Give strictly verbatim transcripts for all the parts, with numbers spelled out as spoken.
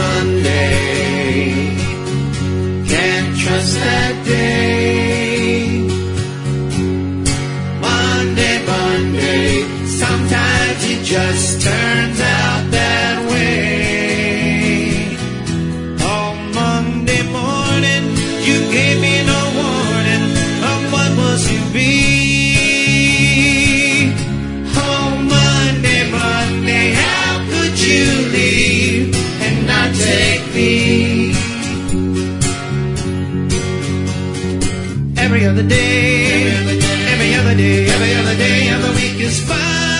Monday. Can't trust that day. Monday, Monday. Sometimes it just turns out that way. On Monday morning, you gave me no warning of what was to be. On Monday, Monday, how could you leave and not take me? Every other day, every other day, every other day of the week is fine,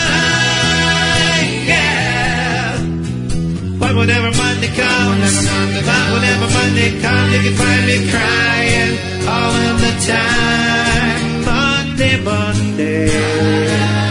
yeah. But whenever Monday comes, but whenever Monday comes, you can find me crying all of the time. Monday, Monday.